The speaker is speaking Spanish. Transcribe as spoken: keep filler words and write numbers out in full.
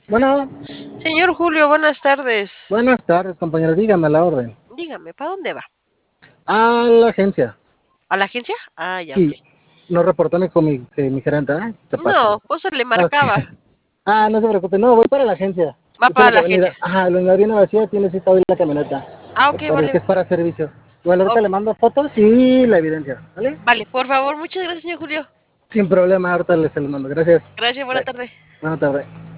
Bueno, Señor Julio, buenas tardes. buenas tardes, compañero. Dígame a la orden. Dígame, ¿para dónde va? A la agencia. ¿A la agencia? Ah, ya, ok. Sí, no reportó mi, con mi, que mi gerente, ¿eh? Se pasa. No, pues le Ok. marcaba. Ah, no se preocupe. No, voy para la agencia. Va Dice para la la que agencia. venida. Ajá, la viene vacía, tiene cita hoy la camioneta. Ah, ok, Para el que vale. es para servicio. Igual Oh, ahorita le mando fotos y la evidencia, ¿vale? vale, por favor, muchas gracias, señor Julio. Sin problema, ahorita les se lo mando. Gracias. Gracias, buena Bye. tarde. Buena tarde.